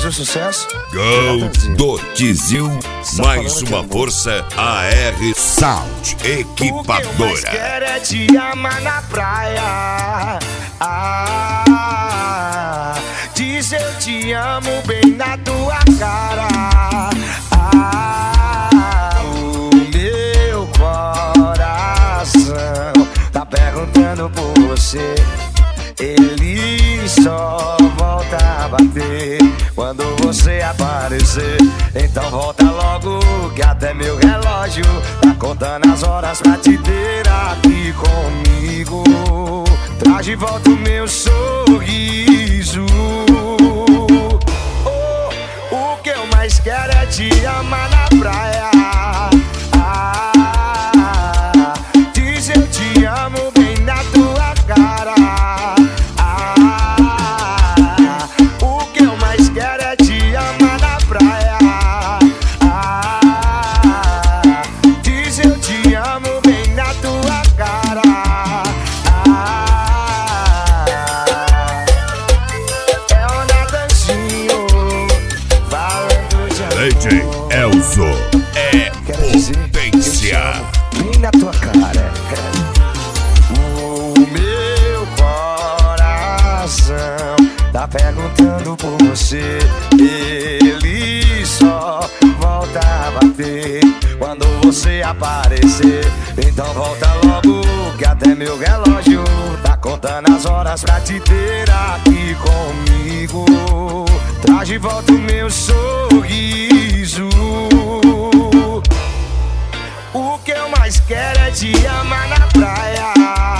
mais um sucesso. Gol do Tizil, mais uma força AR Sound Equipadora. O que eu mais quero é te amar na praia. Diz eu te amo bem na tua cara. O meu coração tá perguntando por você. Ele só volta a bater quando você aparecer. Então volta logo que até meu relógio tá contando as horas pra te ter aqui comigo. Traz de volta o meu sorriso. O que eu mais quero é te amar na praia. Diz eu te amo bem na tua cara. DJ Elzo é potência. Bem na tua cara. O meu coração tá perguntando por você. Ele só volta a bater quando você aparecer. Então volta logo que até meu relógio tá contando as horas pra te ter aqui comigo. Traz de volta o meu sorriso. O que eu mais quero é te amar na praia.